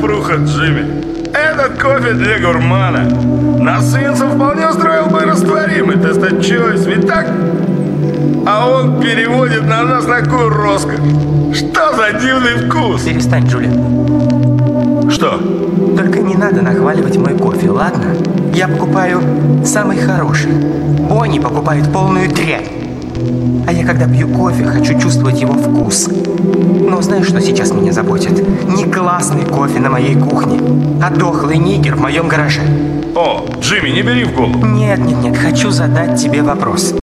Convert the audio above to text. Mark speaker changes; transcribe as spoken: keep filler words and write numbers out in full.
Speaker 1: запруха, Джимми. Этот кофе для гурмана. Нас свинца вполне устроил бы растворимый тест-чойс, ведь так? А он переводит на нас такую роскошь. Что за дивный вкус?
Speaker 2: Перестань, Джули.
Speaker 1: Что?
Speaker 2: Только не надо нахваливать мой кофе, ладно? Я покупаю самый хороший. Бонни покупает полную дрянь. А я, когда пью кофе, хочу чувствовать его вкус. Но знаешь, что сейчас меня заботит? Не классный кофе на моей кухне, а дохлый нигер в моем гараже.
Speaker 1: О, Джимми, не бери в голову.
Speaker 2: Нет, нет, нет, хочу задать тебе вопрос.